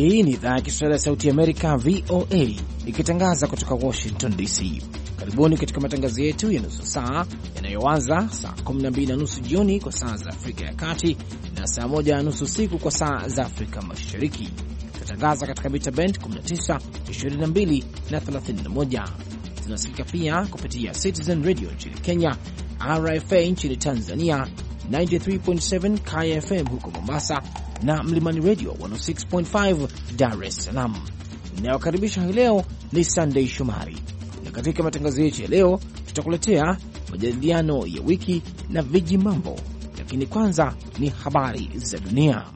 Hii ni idhaa ya Kiswahili ya Sauti ya Amerika, VOA, ikitangaza kutoka Washington DC. Karibuni katika matangazo yetu ya nusu saa yanayoanza saa 12:30 jioni kwa saa za Afrika ya Kati na saa 1:30 usiku kwa saa za Afrika Mashariki. Tunatangaza katika mita band 19, 22 na 31. Tunasikika pia kupitia Citizen Radio nchini Kenya, RFA nchini Tanzania, 93.7 KFM huko Mombasa na Mlimani Radio 106.5 Dar es Salaam. Ninayokaribisha hii leo ni Sunday Shomari, na katika matangazo yetu ya leo tutakuletea majadiliano ya wiki na viji mambo, lakini kwanza ni habari za dunia.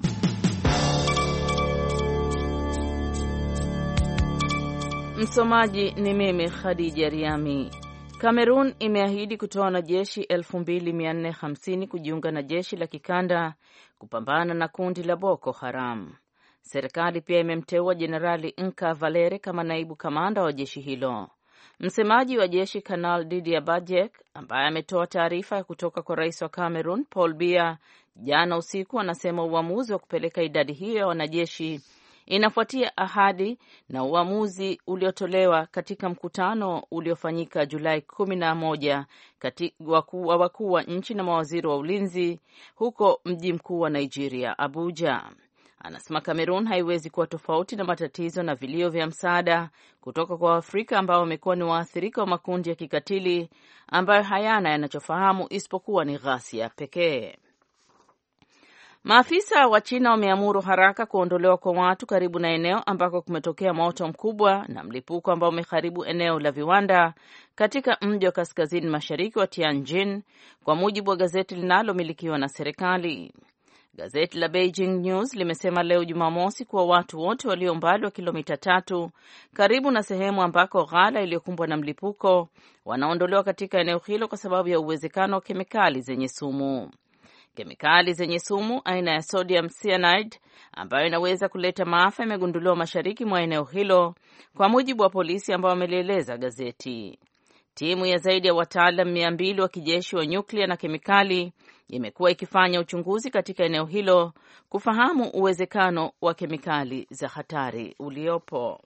Msomaji ni mimi Khadija Riami. Kamerun imeahidi kutoa wanajeshi 2450 kujiunga na jeshi la kikanda kupambana na kundi la Boko Haram. Serikali pia imemteua Jenerali Nka Valere kama naibu kamanda wa jeshi hilo. Msemaji wa jeshi Kanal Didier Badjek, ambaye ametoa taarifa kutoka kwa rais wa Kamerun Paul Biya jana usiku, anasema uamuzi wa kupeleka idadi hiyo ya wanajeshi inafuatia ahadi na uamuzi uliotolewa katika mkutano uliofanyika Julai 11 kati wa wakuu wa nchi na mawaziri wa ulinzi huko mji mkuu wa Nigeria, Abuja. Anasema Kamerun haiwezi kuwa tofauti na matatizo na vilio vya msaada kutoka kwa Afrika ambao wamekuwa ni waathirika wa makundi ya kikatili ambayo hayana yanachofahamu isipokuwa ni ghasia pekee. Maafisa wa China wameamuru haraka kuondolewa kwa watu karibu na eneo ambako kumetokea moto mkubwa na mlipuko ambao umeharibu eneo la viwanda katika mji wa kaskazini mashariki wa Tianjin, kwa mujibu wa gazeti linalomilikiwa na serikali. Gazeti la Beijing News limesema leo Jumamosi kuwa watu wote walio umbali wa kilomita 3 karibu na sehemu ambako ghala iliyokumbwa na mlipuko wanaondolewa katika eneo hilo kwa sababu ya uwezekano wa kemikali zenye sumu. Kemikali zenye sumu aina ya sodium cyanide ambayo inaweza kuleta maafa imegunduliwa mashariki mwa eneo hilo, kwa mujibu wa polisi ambao wamelieleza gazeti. Timu ya zaidi ya wataalam 200 wa kijeshi wa nyuklia na kemikali imekuwa ikifanya uchunguzi katika eneo hilo kufahamu uwezekano wa kemikali za hatari uliopo.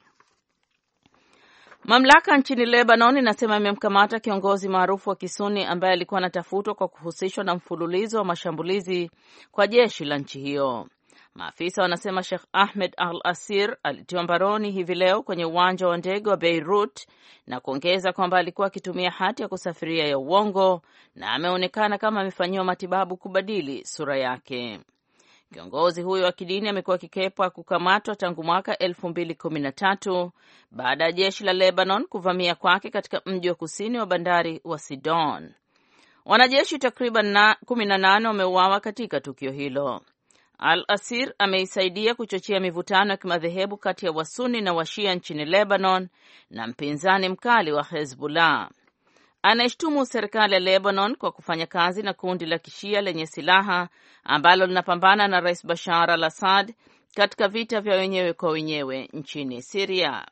Mamlaka nchini Lebanon inasema imemkamata kiongozi maarufu wa Kisuni ambaye alikuwa anatafutwa kwa kuhusishwa na mfululizo wa mashambulizi kwa jeshi la nchi hiyo. Maafisa wanasema Sheikh Ahmed Al-Asir alitiwa mbaroni hivi leo kwenye uwanja wa ndege wa Beirut na kuongeza kwamba alikuwa akitumia hati ya kusafiria ya uongo na ameonekana kama amefanyiwa matibabu kubadili sura yake. Kiongozi huyo wa kidini amekuwa akikwepa kukamatwa tangu mwaka 2013 baada ya jeshi la Lebanon kuvamia kwake katika mji wa kusini wa bandari wa Sidon. Wanajeshi takriban 18 wameuawa katika tukio hilo. Al-Asir ameisaidia kuchochea mivutano ya kimadhehebu kati ya Wasuni na Washia nchini Lebanon na mpinzani mkali wa Hezbollah. Anaishtumu serikali ya Lebanon kwa kufanya kazi na kundi la kishia lenye silaha ambalo linapambana na Rais Bashar al-Assad katika vita vya wenyewe kwa wenyewe nchini Syria.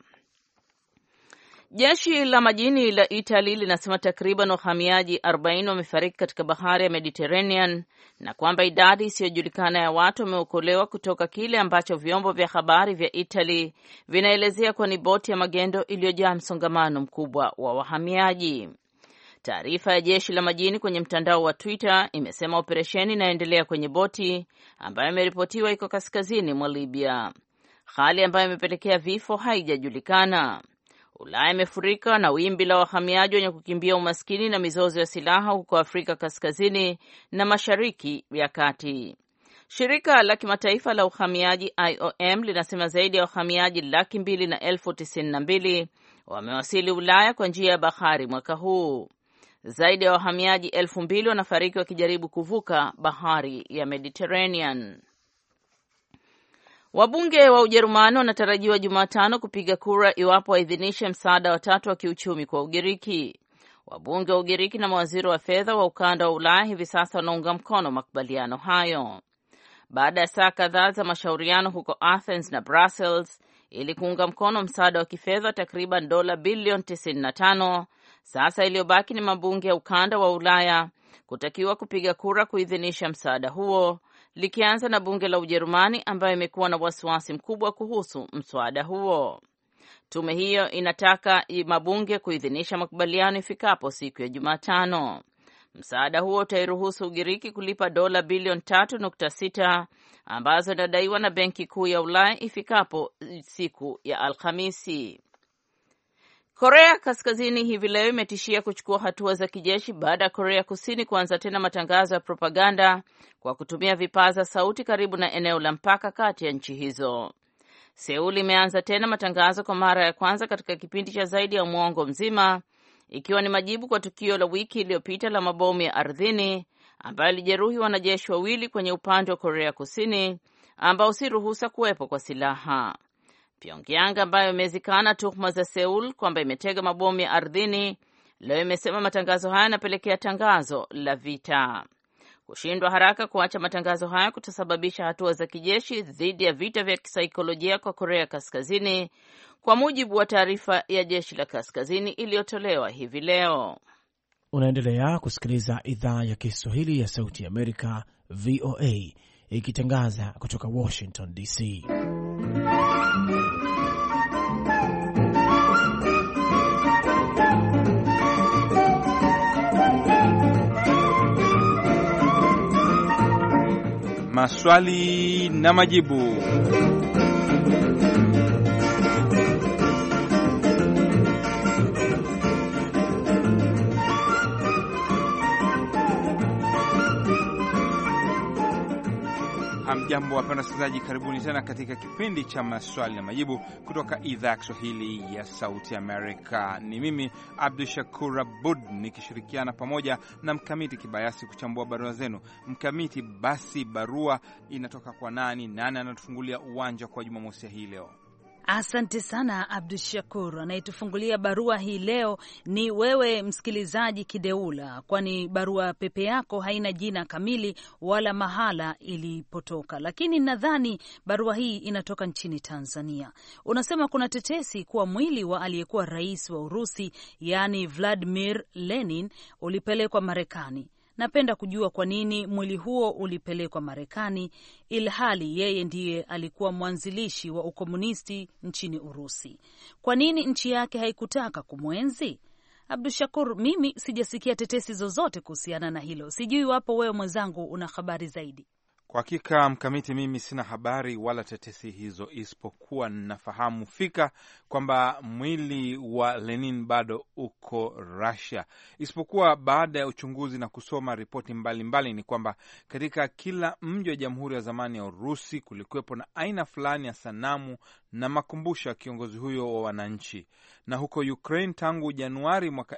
Jeshi la majini la Italy linasema takriban wahamiaji 40 wamefariki katika bahari ya Mediterranean na kwamba idadi isiyojulikana ya watu wameokolewa kutoka kile ambacho vyombo vya habari vya Italy vinaelezea kuwa ni boti ya magendo iliyojaa msongamano mkubwa wa wahamiaji. Taarifa ya jeshi la majini kwenye mtandao wa Twitter imesema operesheni inaendelea kwenye boti ambayo imeripotiwa iko kaskazini mwa Libya. Hali ambayo imepelekea vifo haijajulikana. Ulaya imefurika na wimbi la wahamiaji wenye kukimbia umaskini na mizozo ya silaha huko Afrika Kaskazini na Mashariki ya Kati. Shirika la kimataifa la uhamiaji IOM linasema zaidi ya wahamiaji 292,092 wamewasili Ulaya kwa njia ya bahari mwaka huu. Zaidi ya wahamiaji 2,000 wanafariki wakijaribu kuvuka bahari ya Mediterranean. Wabunge wa Ujerumani wanatarajiwa Jumatano kupiga kura iwapo waidhinishe msaada wa tatu wa kiuchumi kwa Ugiriki. Wabunge wa Ugiriki na mawaziri wa fedha wa ukanda wa Ulaya hivi sasa wanaunga mkono makubaliano hayo. Baada ya saa kadhaa za mashauriano huko Athens na Brussels ili kuunga mkono msaada wa kifedha takriban dola bilioni 95, sasa iliyobaki ni mabunge ya ukanda wa Ulaya kutakiwa kupiga kura kuidhinisha msaada huo likianza na bunge la Ujerumani ambayo imekuwa na wasiwasi mkubwa kuhusu mswada huo. Tume hiyo inataka mabunge kuidhinisha makubaliano ifikapo siku ya Jumatano. Msaada huo utairuhusu Ugiriki kulipa dola bilioni 3.6 ambazo inadaiwa na Benki Kuu ya Ulaya ifikapo siku ya Alhamisi. Korea Kaskazini hivi leo imetishia kuchukua hatua za kijeshi baada ya Korea Kusini kuanza tena matangazo ya propaganda kwa kutumia vipaza sauti karibu na eneo la mpaka kati ya nchi hizo. Seul imeanza tena matangazo kwa mara ya kwanza katika kipindi cha zaidi ya mwongo mzima, ikiwa ni majibu kwa tukio la wiki iliyopita la mabomu ya ardhini ambayo ilijeruhi wanajeshi wawili kwenye upande wa Korea Kusini ambao si ruhusa kuwepo kwa silaha. Pyongyang ambayo imezikana tuhuma za Seul kwamba imetega mabomu ya ardhini, leo imesema matangazo haya yanapelekea tangazo la vita. Kushindwa haraka kuacha matangazo haya kutasababisha hatua za kijeshi dhidi ya vita vya kisaikolojia kwa Korea Kaskazini, kwa mujibu wa taarifa ya jeshi la Kaskazini iliyotolewa hivi leo. Unaendelea kusikiliza idhaa ya Kiswahili ya Sauti ya Amerika, VOA, ikitangaza kutoka Washington DC. Maswali na majibu. Hamjambo wapenda wasikilizaji, karibuni tena katika kipindi cha maswali na majibu kutoka idhaa ya Kiswahili ya Sauti Amerika. Ni mimi Abdul Shakur Abud nikishirikiana pamoja na Mkamiti Kibayasi kuchambua barua zenu. Mkamiti, basi barua inatoka kwa nani? Nani anatufungulia uwanja kwa Jumamosi hii leo? Asante sana Abdu Shakur. Anayetufungulia barua hii leo ni wewe msikilizaji Kideula, kwani barua pepe yako haina jina kamili wala mahala ilipotoka, lakini nadhani barua hii inatoka nchini Tanzania. Unasema kuna tetesi kuwa mwili wa aliyekuwa rais wa Urusi, yaani Vladimir Lenin, ulipelekwa Marekani. Napenda kujua kwa nini mwili huo ulipelekwa Marekani ilhali yeye ndiye alikuwa mwanzilishi wa ukomunisti nchini Urusi. Kwa nini nchi yake haikutaka kumwenzi? Abdushakur, mimi sijasikia tetesi zozote kuhusiana na hilo. Sijui wapo wewe mwenzangu una habari zaidi. Kwa hakika Mkamiti, mimi sina habari wala tetesi hizo, isipokuwa nafahamu fika kwamba mwili wa Lenin bado uko Russia. Isipokuwa baada ya uchunguzi na kusoma ripoti mbalimbali ni kwamba katika kila mji wa jamhuri ya zamani ya Urusi kulikuwepo na aina fulani ya sanamu na makumbusho ya kiongozi huyo wa wananchi. Na huko Ukraine tangu Januari mwaka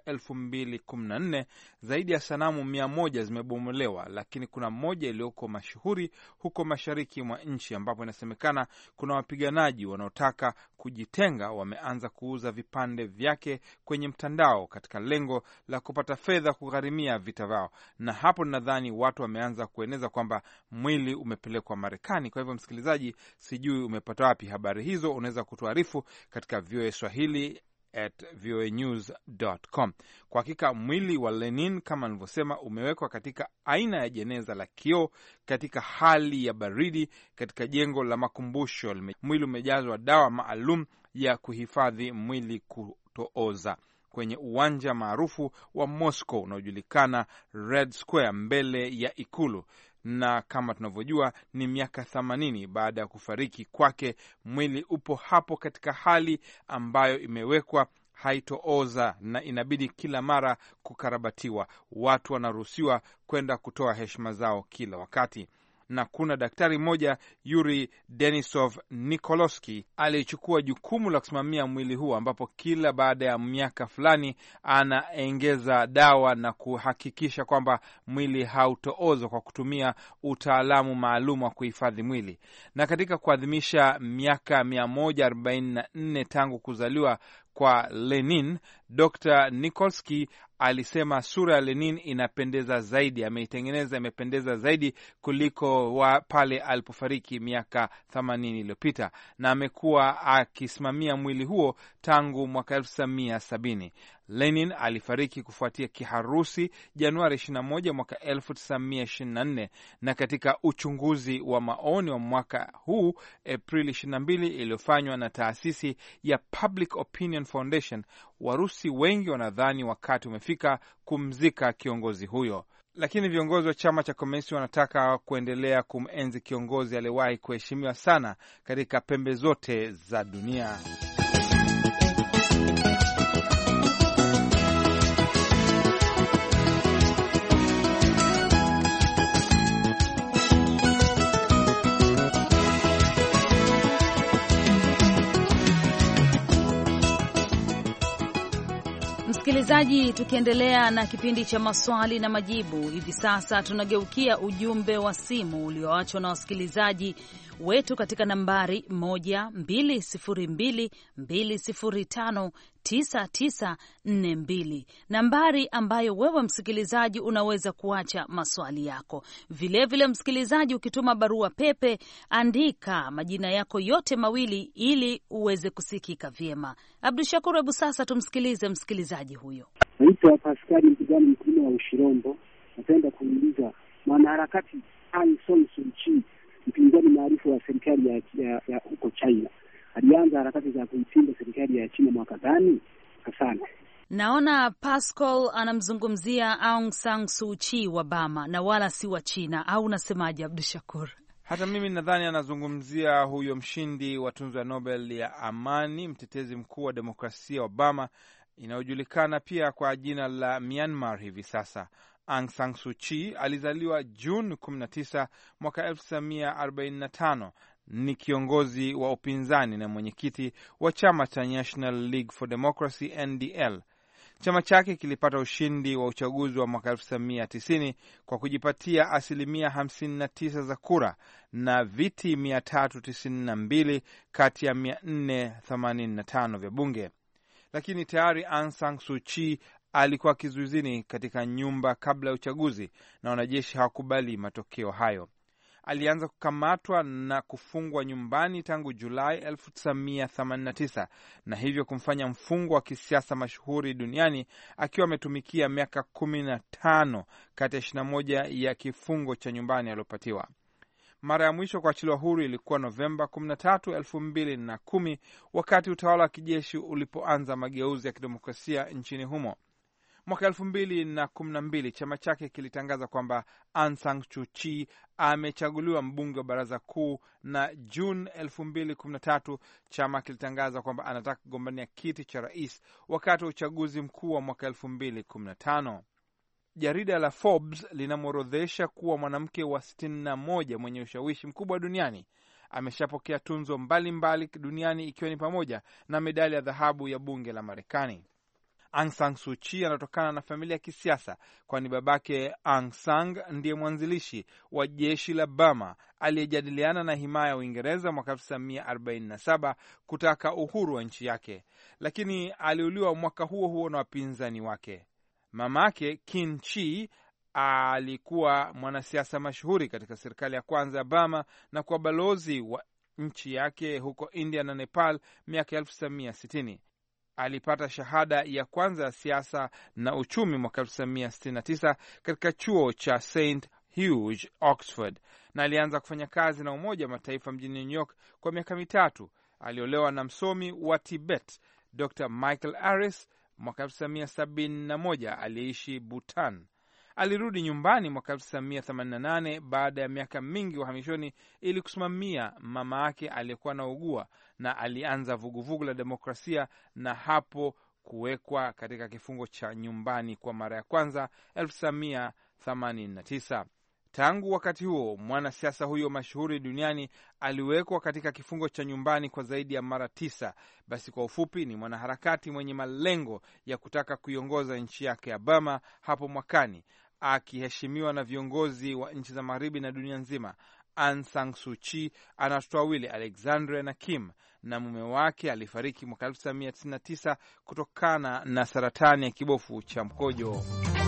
2014 zaidi ya sanamu 100 zimebomolewa, lakini kuna moja iliyoko mashuhuri huko mashariki mwa nchi ambapo inasemekana kuna wapiganaji wanaotaka kujitenga wameanza kuuza vipande vyake kwenye mtandao katika lengo la kupata fedha kugharimia vita vyao. Na hapo nadhani watu wameanza kueneza kwamba mwili umepelekwa Marekani. Kwa hivyo, msikilizaji, sijui umepata wapi habari hizo, unaweza kutuarifu katika VOA Swahili @voanews.com. Kwa hakika mwili wa Lenin kama nilivyosema umewekwa katika aina ya jeneza la kioo katika hali ya baridi katika jengo la makumbusho. Mwili umejazwa dawa maalum ya kuhifadhi mwili kutooza kwenye uwanja maarufu wa Moscow unaojulikana Red Square mbele ya ikulu. Na kama tunavyojua ni miaka 80 baada ya kufariki kwake, mwili upo hapo katika hali ambayo imewekwa haitooza na inabidi kila mara kukarabatiwa. Watu wanaruhusiwa kwenda kutoa heshima zao kila wakati. Na kuna daktari mmoja Yuri Denisov Nikoloski aliyechukua jukumu la kusimamia mwili huu, ambapo kila baada ya miaka fulani anaongeza dawa na kuhakikisha kwamba mwili hautoozwa kwa kutumia utaalamu maalum wa kuhifadhi mwili. Na katika kuadhimisha miaka 144 tangu kuzaliwa kwa Lenin. Dr. Nikolsky alisema sura ya Lenin inapendeza zaidi, ameitengeneza imependeza zaidi kuliko pale alipofariki miaka 80 iliyopita, na amekuwa akisimamia mwili huo tangu mwaka 1970. Lenin alifariki kufuatia kiharusi Januari 21 mwaka 1924, na katika uchunguzi wa maoni wa mwaka huu Aprili 22 iliyofanywa na taasisi ya Public Opinion Foundation, Warusi wengi wanadhani wakati umefika kumzika kiongozi huyo. Lakini viongozi wa chama cha Komunisti wanataka kuendelea kumenzi kiongozi aliyewahi kuheshimiwa sana katika pembe zote za dunia. Msikilizaji, tukiendelea na kipindi cha maswali na majibu, hivi sasa tunageukia ujumbe wa simu ulioachwa na wasikilizaji wetu katika nambari 12022059942, nambari ambayo wewe msikilizaji unaweza kuacha maswali yako. Vilevile msikilizaji, ukituma barua pepe, andika majina yako yote mawili ili uweze kusikika vyema. Abdushakur, hebu sasa tumsikilize msikilizaji huyo. Naitwa Pascal Mpigani, mkulima wa Ushirombo. Napenda kuuliza mwanaharakati Aung San Suu Kyi, mpinzani maarufu wa serikali ya huko China, alianza harakati za kuipinga serikali ya China mwaka gani? Asante. Naona Pascal anamzungumzia Aung San Suu Kyi wa Burma na wala si wa China, au unasemaje Abdushakur? Hata mimi nadhani anazungumzia huyo mshindi wa tunzo ya Nobel ya amani, mtetezi mkuu wa demokrasia wa Burma inayojulikana pia kwa jina la Myanmar hivi sasa. Aung San Suu Kyi alizaliwa Juni 19 mwaka 1945. Ni kiongozi wa upinzani na mwenyekiti wa chama cha National League for Democracy NDL. Chama chake kilipata ushindi wa uchaguzi wa mwaka 1990 kwa kujipatia 59% za kura na viti 392 kati ya 485 vya bunge. Lakini tayari Aung San Suu Kyi alikuwa kizuizini katika nyumba kabla ya uchaguzi na wanajeshi hawakubali matokeo hayo. Alianza kukamatwa na kufungwa nyumbani tangu Julai 1989 na hivyo kumfanya mfungwa wa kisiasa mashuhuri duniani, akiwa ametumikia miaka 15 kati ya 21 ya kifungo cha nyumbani aliyopatiwa. Mara ya mwisho kuachiliwa huru ilikuwa Novemba 13, 2010 wakati utawala wa kijeshi ulipoanza mageuzi ya kidemokrasia nchini humo. Mwaka 2012 chama chake kilitangaza kwamba Aung San Suu Kyi amechaguliwa mbunge wa baraza kuu, na Juni 2013 chama kilitangaza kwamba anataka kugombania kiti cha rais wakati wa uchaguzi mkuu wa mwaka 2015. Jarida la Forbes linamworodhesha kuwa mwanamke wa 61 mwenye ushawishi mkubwa duniani. Ameshapokea tunzo mbalimbali duniani ikiwa ni pamoja na medali ya dhahabu ya bunge la Marekani. Aung San Suu Kyi anatokana na familia ya kisiasa, kwani babake Aung San ndiye mwanzilishi wa jeshi la Burma aliyejadiliana na himaya ya Uingereza mwaka 1947 kutaka uhuru wa nchi yake, lakini aliuliwa mwaka huo huo na wapinzani wake. Mamake Kin Chi alikuwa mwanasiasa mashuhuri katika serikali ya kwanza ya Burma na kuwa balozi wa nchi yake huko India na Nepal miaka 1960. Alipata shahada ya kwanza ya siasa na uchumi mwaka 1969 katika chuo cha St. Hugh, Oxford, na alianza kufanya kazi na Umoja wa Mataifa mjini New York kwa miaka mitatu. Aliolewa na msomi wa Tibet Dr. Michael Aris mwaka 1971 aliyeishi Bhutan. Alirudi nyumbani mwaka 1988 baada ya miaka mingi uhamishoni ili kusimamia mama yake aliyekuwa anaugua, na alianza vuguvugu la demokrasia na hapo kuwekwa katika kifungo cha nyumbani kwa mara ya kwanza 1989. Tangu wakati huo mwanasiasa huyo mashuhuri duniani aliwekwa katika kifungo cha nyumbani kwa zaidi ya mara 9. Basi kwa ufupi, ni mwanaharakati mwenye malengo ya kutaka kuiongoza nchi yake ya Burma hapo mwakani, akiheshimiwa na viongozi wa nchi za magharibi na dunia nzima. Aung San Suu Kyi ana watoto wawili, Alexandria na Kim, na mume wake alifariki mwaka 1999 kutokana na saratani ya kibofu cha mkojo.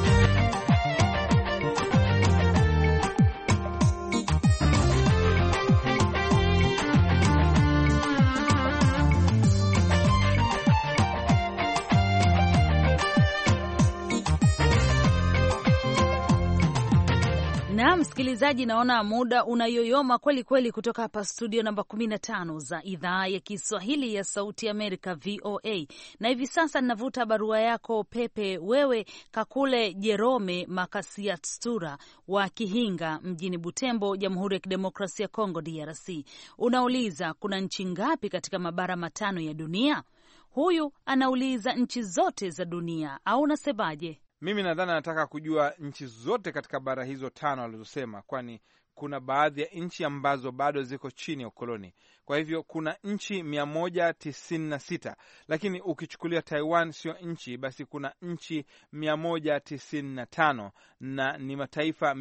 Na msikilizaji, naona muda unayoyoma kweli kweli kutoka hapa studio namba 15 za idhaa ya Kiswahili ya Sauti Amerika VOA. Na hivi sasa ninavuta barua yako pepe, wewe Kakule Jerome Makasiatstura wa Kihinga mjini Butembo, Jamhuri ya Kidemokrasia ya Kongo DRC. Unauliza kuna nchi ngapi katika mabara matano ya dunia? Huyu anauliza nchi zote za dunia, au unasemaje? Mimi nadhani anataka kujua nchi zote katika bara hizo tano alizosema, kwani kuna baadhi ya nchi ambazo bado ziko chini ya ukoloni. Kwa hivyo kuna nchi 196, lakini ukichukulia Taiwan sio nchi, basi kuna nchi 195 na ni mataifa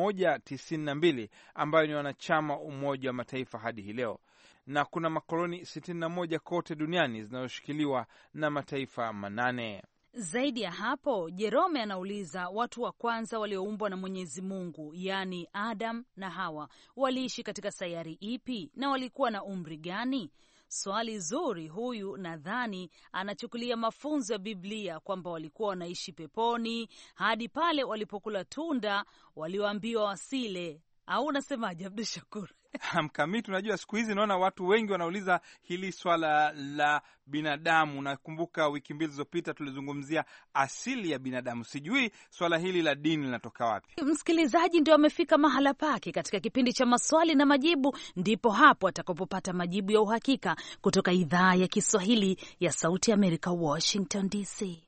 192 ambayo ni wanachama Umoja wa Mataifa hadi hii leo, na kuna makoloni 61 kote duniani zinazoshikiliwa na mataifa 8. Zaidi ya hapo, Jerome anauliza watu wa kwanza walioumbwa na Mwenyezi Mungu, yaani Adam na Hawa, waliishi katika sayari ipi na walikuwa na umri gani? Swali zuri. Huyu nadhani anachukulia mafunzo ya Biblia kwamba walikuwa wanaishi peponi hadi pale walipokula tunda walioambiwa wasile, au unasemaje Abdul Shakur? Mkamiti, unajua siku hizi naona watu wengi wanauliza hili swala la binadamu. Nakumbuka wiki mbili zilizopita tulizungumzia asili ya binadamu. Sijui swala hili la dini linatoka wapi. Msikilizaji ndio amefika mahala pake katika kipindi cha maswali na majibu, ndipo hapo atakapopata majibu ya uhakika kutoka idhaa ya Kiswahili ya Sauti ya Amerika, Washington DC.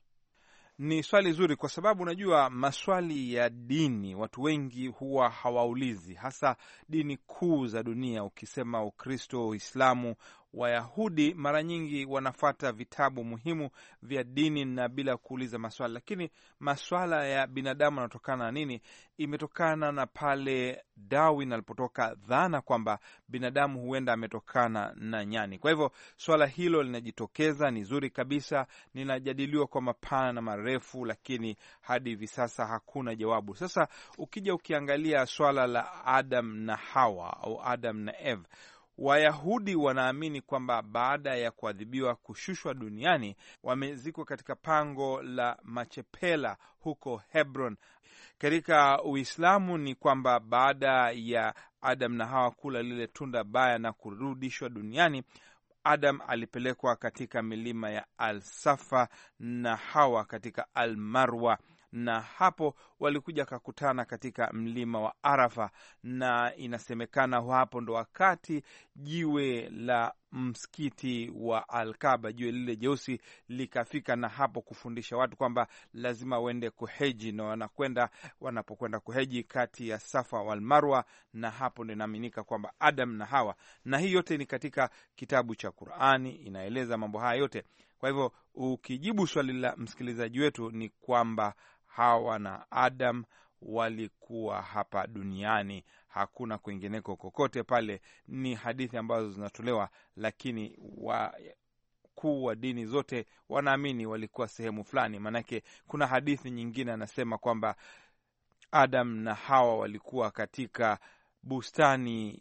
Ni swali zuri kwa sababu unajua maswali ya dini watu wengi huwa hawaulizi, hasa dini kuu za dunia. Ukisema Ukristo, Uislamu, Wayahudi mara nyingi wanafata vitabu muhimu vya dini na bila kuuliza maswali. Lakini maswala ya binadamu yanatokana na nini? Imetokana na pale Darwin alipotoka dhana kwamba binadamu huenda ametokana na nyani. Kwa hivyo swala hilo linajitokeza, ni zuri kabisa, linajadiliwa kwa mapana na marefu, lakini hadi hivi sasa hakuna jawabu. Sasa ukija ukiangalia swala la Adam na Hawa au Adam na Eve, Wayahudi wanaamini kwamba baada ya kuadhibiwa kushushwa duniani wamezikwa katika pango la Machepela huko Hebron. Katika Uislamu ni kwamba baada ya Adam na Hawa kula lile tunda baya na kurudishwa duniani, Adam alipelekwa katika milima ya Al-Safa na Hawa katika Al-Marwa, na hapo walikuja kakutana katika mlima wa Arafa, na inasemekana hapo ndo wakati jiwe la msikiti wa Al-Kaaba, jiwe lile jeusi, likafika, na hapo kufundisha watu kwamba lazima wende kuheji, na wanapokwenda kuheji kati ya Safa wal Marwa, na hapo ndio inaaminika kwamba Adam na Hawa, na hii yote ni katika kitabu cha Qur'ani, inaeleza mambo haya yote. Kwa hivyo ukijibu swali la msikilizaji wetu ni kwamba Hawa na Adam walikuwa hapa duniani, hakuna kwingineko kokote pale. Ni hadithi ambazo zinatolewa, lakini wakuu wa dini zote wanaamini walikuwa sehemu fulani. Maanake kuna hadithi nyingine anasema kwamba Adam na Hawa walikuwa katika bustani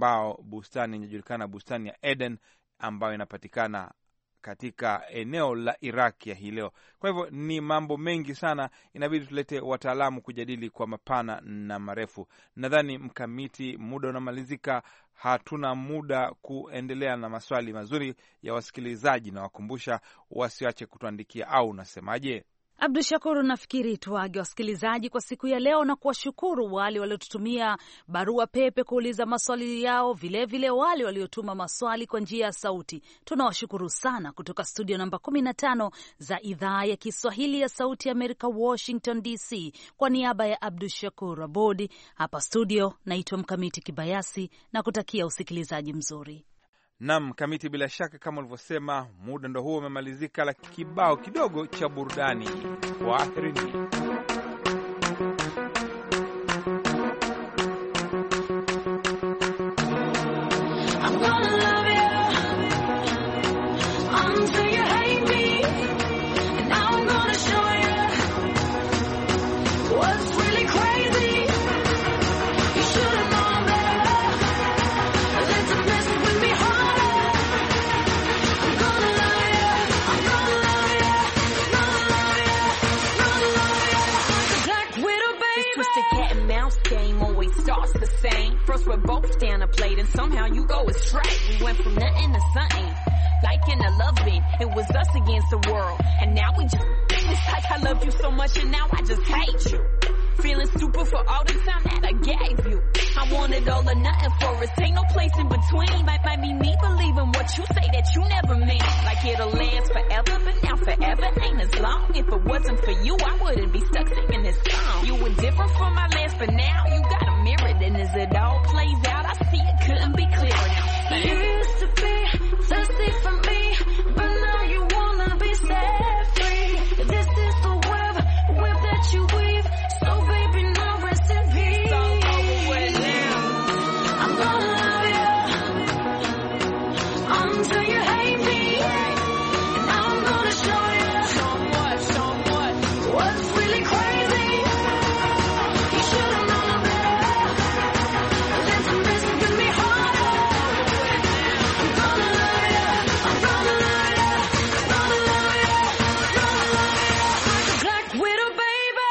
inajulikana bustani ya Eden, ambayo inapatikana katika eneo la Iraq ya hii leo. Kwa hivyo ni mambo mengi sana, inabidi tulete wataalamu kujadili kwa mapana na marefu. Nadhani Mkamiti, muda unamalizika, hatuna muda kuendelea na maswali mazuri ya wasikilizaji, na wakumbusha wasiache kutuandikia, au unasemaje? Abdu Shakur, nafikiri tuage wasikilizaji kwa siku ya leo na kuwashukuru wale waliotutumia barua pepe kuuliza maswali yao, vilevile wale waliotuma maswali kwa njia ya sauti. Tunawashukuru sana kutoka studio namba 15 za idhaa ya Kiswahili ya Sauti ya Amerika, Washington DC. Kwa niaba ya Abdu Shakur Abodi hapa studio, naitwa Mkamiti Kibayasi na kutakia usikilizaji mzuri. Naam, Kamiti, bila shaka kama ulivyosema, muda ndo huo umemalizika, la kibao kidogo cha burudani. Kwaherini. starts the same. First we're both down a plate and somehow you go astray. We went from nothing to something, like in a love beat. It was us against the world, and now we just, it's like I loved you so much and now I just hate you. Feeling stupid for all the time that I gave you. I wanted all or nothing for us, ain't no place in between. Might be me believing what you say that you never mean. Like it'll last forever, but now forever ain't as long. If it wasn't for you, I wouldn't be stuck singing this song. You were different from my last, but now you got a mirror. Then as it all plays out, I see it couldn't be clearer now. You used to be thirsty for me, but now you wanna be set free. This is the web that you weave. So baby, now rest in peace. It's all over with now. I'm gonna love you until you hate me, and I'm gonna show you what's really crazy. You should've known better. Let the messing with me harder. I'm gonna love you. I'm gonna love you. I'm gonna love you. I'm gonna love you. Black Widow, baby.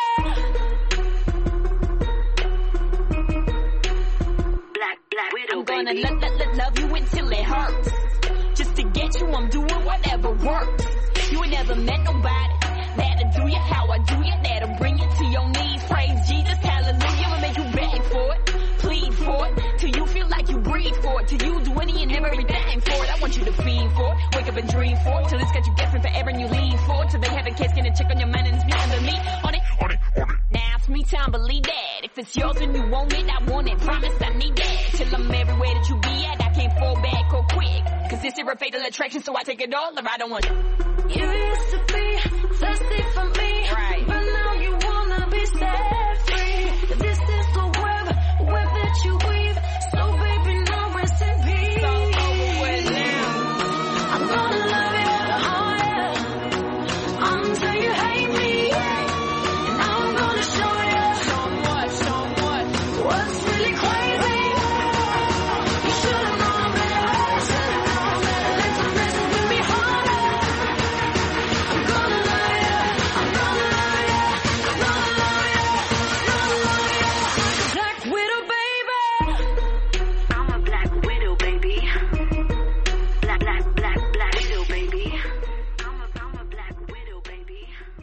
Black Widow, I'm gonna love you until it hurts. Just to get you, I'm doing whatever works. You ain't never met nobody that'll do you how I do you, that'll bring you to your knees. Praise Jesus, hallelujah. I'ma make you beg for it, plead for it, till you feel like you breathe for it, till you do any and everything for it. I want you to feed for it, wake up and dream for it, till it's got you guessing forever and you lean for it, till they have a case, get a check on your mind and it's me under me on it. Now it's me time, believe that. If it's yours and you want it, I want it. Promise I need that. Till I'm everywhere that you be at, I can't fall back or quick. Cause this is a fatal attraction, so I take it all or I don't want it. You used to be thirsty for me, right, but now you wanna be set free. This is the web that you weave. So baby, now rest in peace. It's all over with now. I'm gonna love you, oh yeah, until you hate me, and I'm gonna show you what's really crazy. You should've known better. Let the messing with me harder. I'm gonna love you. I'm gonna love you. I'm gonna love you. I'm gonna love you. Black Widow, baby. I'm a Black Widow, baby. Black Widow, baby. I'm a Black Widow, baby.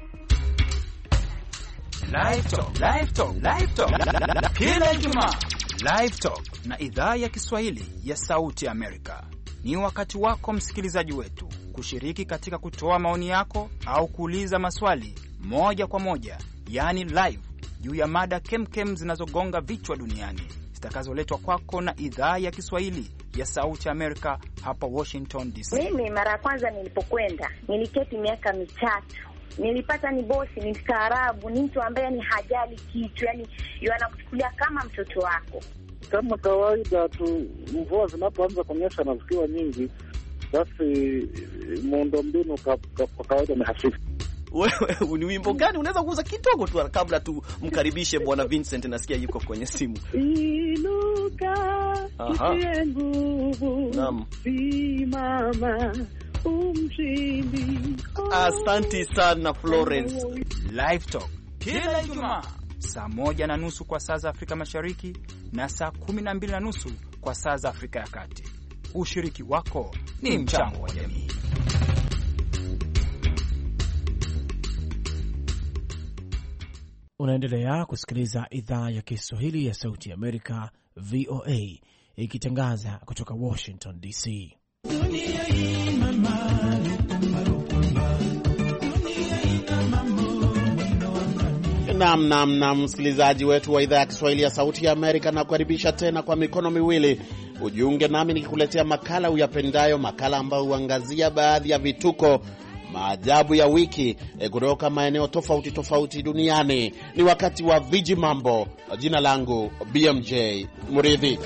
Live Talk. Kila Ijumaa Live Talk na idhaa ya Kiswahili ya Sauti Amerika. Ni wakati wako msikilizaji wetu kushiriki katika kutoa maoni yako au kuuliza maswali moja kwa moja, yani live, juu ya mada kemkem zinazogonga vichwa duniani, zitakazoletwa kwako na idhaa ya Kiswahili ya Sauti Amerika hapa Washington DC. Mimi mara ya kwanza nilipokwenda, niliketi miaka 3. Nilipata ni bosi, ni mstaarabu, ni mtu ambaye ni hajali kitu, yani anakuchukulia kama mtoto wako. Kama kawaida tu, mvua zinapoanza kunyesha na zikiwa nyingi, basi muundombinu kwa kawaida ni hafifu. Wewe ni wimbo gani unaweza kuuza kidogo tu kabla tumkaribishe Bwana Vincent, nasikia yuko kwenye simu. Inuka, utie nguvu, simama, umshindi. Asante sana Florence. Live Talk kila Ijumaa saa 1:30 kwa saa za Afrika Mashariki na saa 12:30 kwa saa za Afrika ya Kati. Ushiriki wako ni mchango wa jamii. Unaendelea kusikiliza idhaa ya Kiswahili ya Sauti ya Amerika, VOA, ikitangaza kutoka Washington DC. Naam, msikilizaji wetu wa idhaa ya Kiswahili ya Sauti ya Amerika, na kukaribisha tena kwa mikono miwili. Ujiunge nami nikikuletea makala uyapendayo, makala ambayo huangazia baadhi ya vituko, maajabu ya wiki kutoka maeneo tofauti duniani. Ni wakati wa Viji Mambo. Jina langu BMJ Muridhi.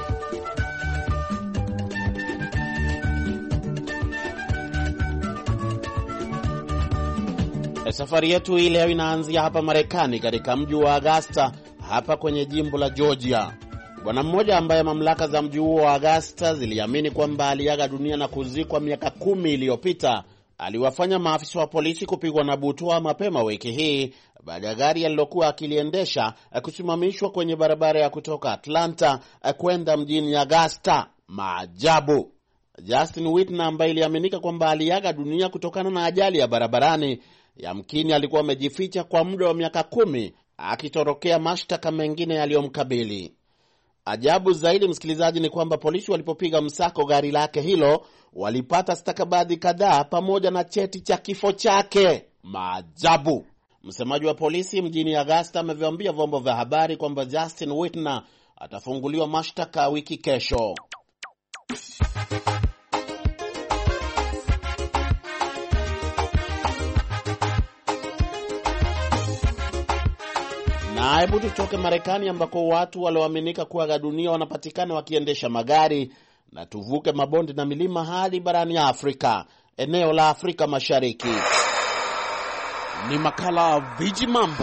Safari yetu hii leo inaanzia hapa Marekani, katika mji wa Augusta, hapa kwenye jimbo la Georgia. Bwana mmoja ambaye mamlaka za mji huo wa Augusta ziliamini kwamba aliaga dunia na kuzikwa miaka 10 iliyopita, aliwafanya maafisa wa polisi kupigwa na butwaa mapema wiki hii baada ya gari alilokuwa akiliendesha kusimamishwa kwenye barabara ya kutoka Atlanta kwenda mjini Augusta. Maajabu. Justin Whitner ambaye iliaminika kwamba aliaga dunia kutokana na ajali ya barabarani, yamkini alikuwa amejificha kwa muda wa miaka 10 akitorokea mashtaka mengine yaliyomkabili. Ajabu zaidi, msikilizaji, ni kwamba polisi walipopiga msako gari lake hilo walipata stakabadhi kadhaa pamoja na cheti cha kifo chake. Maajabu. Msemaji wa polisi mjini Augusta ameviambia vyombo vya habari kwamba Justin Whitner atafunguliwa mashtaka wiki kesho. Na hebu tutoke Marekani ambako watu walioaminika kuaga dunia wanapatikana wakiendesha magari, na tuvuke mabonde na milima hadi barani Afrika, eneo la Afrika Mashariki. Ni makala Viji Mambo.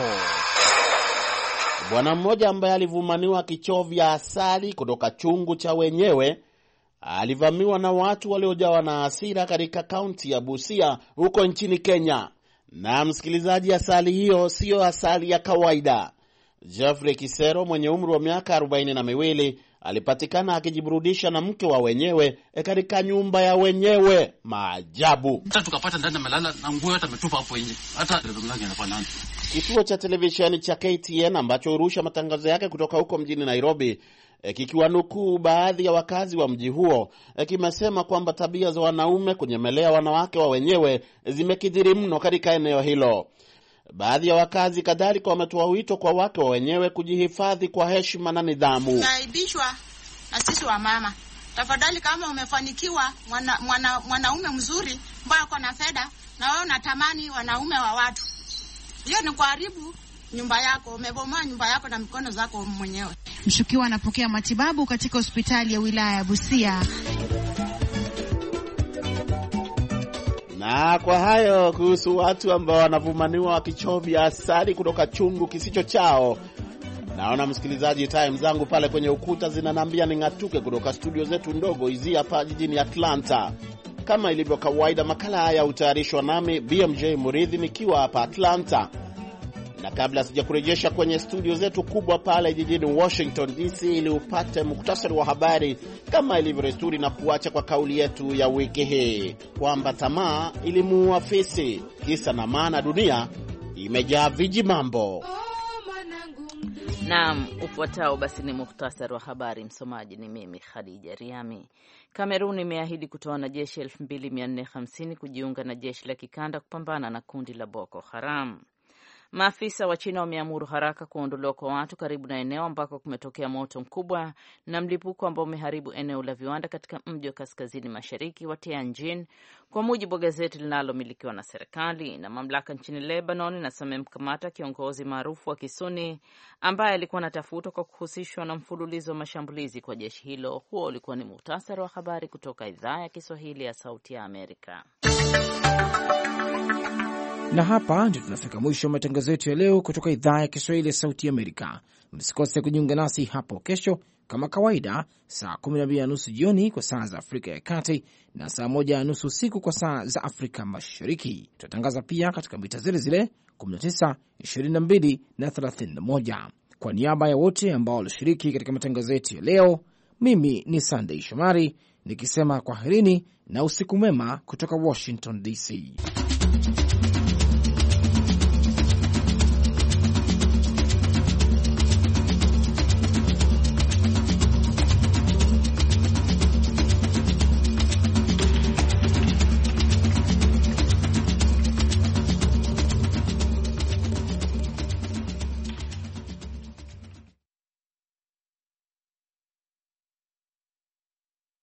Bwana mmoja ambaye alivumaniwa kichovya asali kutoka chungu cha wenyewe alivamiwa na watu waliojawa na hasira katika kaunti ya Busia huko nchini Kenya. Na msikilizaji, asali hiyo sio asali ya kawaida. Jeffrey Kisero mwenye umri wa miaka 42 alipatikana akijiburudisha na mke wa wenyewe katika nyumba ya wenyewe. Maajabu. Hata tukapata ndani amelala na nguo hata ametupa hapo nje. Hata mlango inafanana. Kituo cha televisheni cha KTN ambacho hurusha matangazo yake kutoka huko mjini Nairobi, kikiwanukuu baadhi ya wakazi wa mji huo, kimesema kwamba tabia za wanaume kunyemelea wanawake wa wenyewe zimekithiri mno katika eneo hilo. Baadhi ya wakazi kadhalika wametoa wito kwa wake wa wenyewe kujihifadhi kwa heshima na nidhamu. Naibishwa na sisi wa mama. Tafadhali, kama umefanikiwa mwanaume mzuri ambaye ako na fedha, na wewe unatamani wanaume wa watu, hiyo ni kuharibu nyumba yako. Umebomoa nyumba yako na mikono zako mwenyewe. Mshukiwa anapokea matibabu katika hospitali ya wilaya ya Busia. Na kwa hayo kuhusu watu ambao wanavumaniwa wakichovya asali kutoka chungu kisicho chao. Naona msikilizaji, time zangu pale kwenye ukuta zinanambia ning'atuke kutoka studio zetu ndogo hizi hapa jijini Atlanta. Kama ilivyo kawaida, makala haya hutayarishwa nami BMJ Muridhi nikiwa hapa Atlanta. Na kabla sijakurejesha kwenye studio zetu kubwa pale jijini Washington DC ili upate muktasari wa habari kama ilivyo desturi, na kuacha kwa kauli yetu ya wiki hii kwamba tamaa ilimuua fisi. Kisa na maana, dunia imejaa viji mambo. Naam, ufuatao basi ni muktasari wa habari. Msomaji ni mimi Khadija Riami. Kamerun imeahidi kutoa wanajeshi 2450 kujiunga na jeshi la kikanda kupambana na kundi la Boko Haram. Maafisa wa China wameamuru haraka kuondolewa kwa watu karibu na eneo ambako kumetokea moto mkubwa na mlipuko ambao umeharibu eneo la viwanda katika mji wa kaskazini mashariki wa Tianjin, kwa mujibu wa gazeti linalomilikiwa na serikali. Na mamlaka nchini Lebanon inasema imemkamata kiongozi maarufu wa Kisuni ambaye alikuwa anatafutwa kwa kuhusishwa na mfululizo wa mashambulizi kwa jeshi hilo. Huo ulikuwa ni muhtasari wa habari kutoka idhaa ya Kiswahili ya Sauti ya Amerika. Na hapa ndio tunafika mwisho wa matangazo yetu ya leo kutoka idhaa ya Kiswahili ya Sauti ya Amerika. Msikose kujiunga nasi hapo kesho kama kawaida, saa 12:30 jioni kwa saa za Afrika ya Kati na saa 1:30 usiku kwa saa za Afrika Mashariki. Tutatangaza pia katika mita zile zile 19, 22 na 31. Kwa niaba ya wote ambao walishiriki katika matangazo yetu ya leo, mimi ni Sunday Shomari nikisema kwaherini na usiku mwema kutoka Washington DC.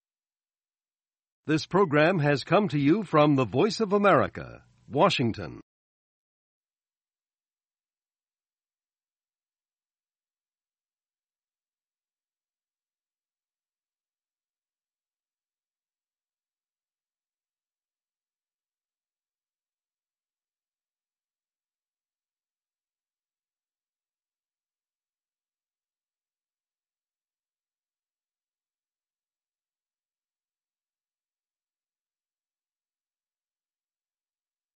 This program has come to you from the Voice of America, Washington.